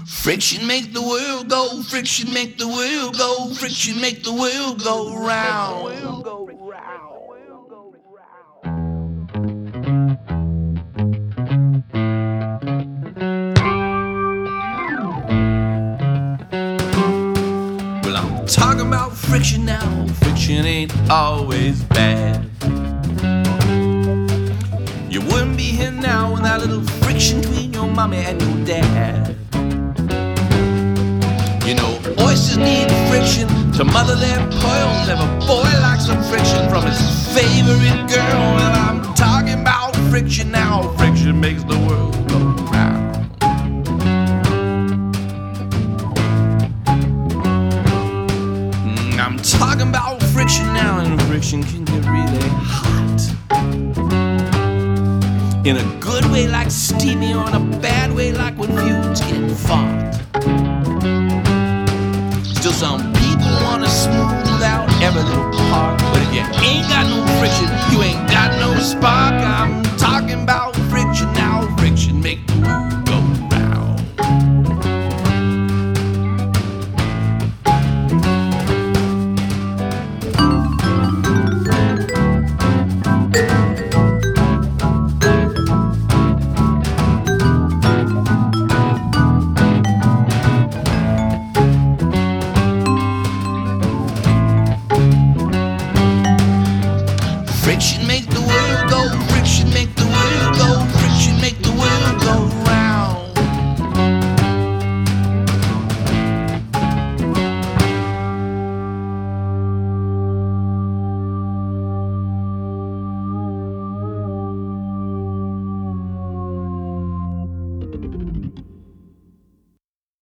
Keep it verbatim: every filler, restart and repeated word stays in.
Friction make the world go, friction make the world go, friction make the world go round. Well, I'm talking about friction now, friction ain't always bad. You wouldn't be here now without a little friction between your mommy and your dad. You know, oysters need friction to mother their pearls. Every boy likes some friction from his favorite girl. And I'm talking about friction now. Friction makes the world go round. Mm, I'm talking about friction now, and friction can get really hot. In a good way, like steamy, or in a bad